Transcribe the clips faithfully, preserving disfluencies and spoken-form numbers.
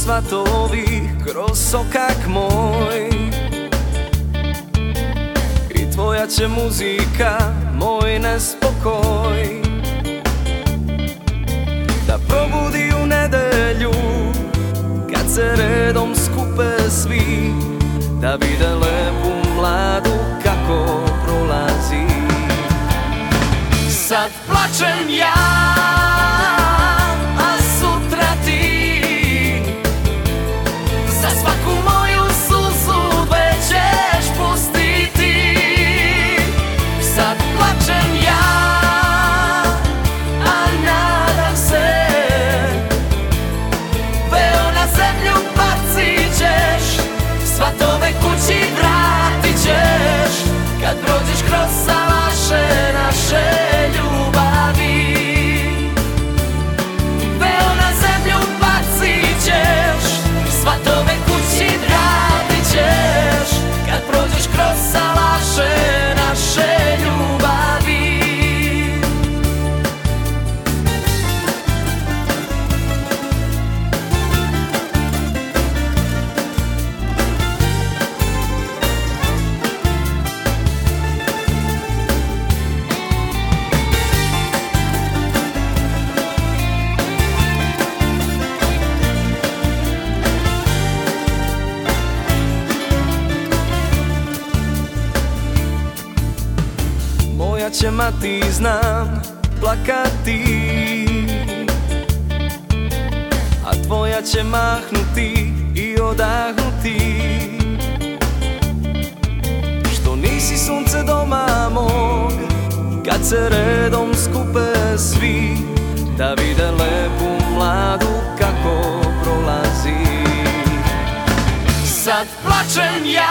svatovih kroz sokak moj. I tvoja će muzika moj nespokoj da probudi u nedelju, kad se redom skupe svi, da vide lepu mladu kako prolazi. Sad plačem ja, a sutra ti, za svaku moju suzu dve ćeš pustiti. Sad plačem ja, a nadam se, veo na zemlju bacit ćeš, svatove kući vratit ćeš, kad prođeš kroz salaše naše ljubavi. Veo na zemlju bacit ćeš, svatove kući vratit ćeš, kad prođeš kroz salaše naše ljubavi. Moja će mati, znam, plakati, a tvoja će mahnuti i odahnuti, što nisi sunce doma mog, kad se redom skupe svi, da vide lepu mladu kako prolazi. Sad plačem ja,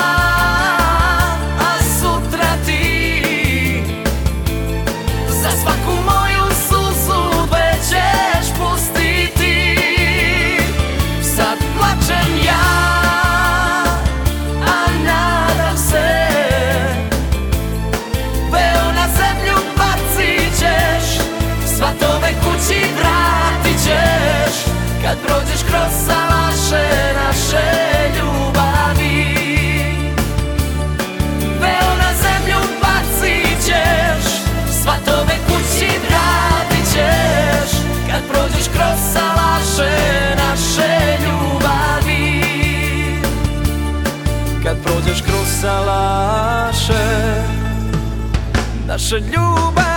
a sutra ti, za svaku moju suzu dve ćeš pustiti. Sad plačem ja, a nadam se, veo na zemlju bacit ćeš, svatove kući vratit ćeš, kad prođeš kroz salaše naše ljubavi. Veo na zemlju bacit ćeš, svatove kući vratit ćeš, kad prođeš kroz salaše naše ljubavi. Kad prođeš kroz salaše naše ljubavi.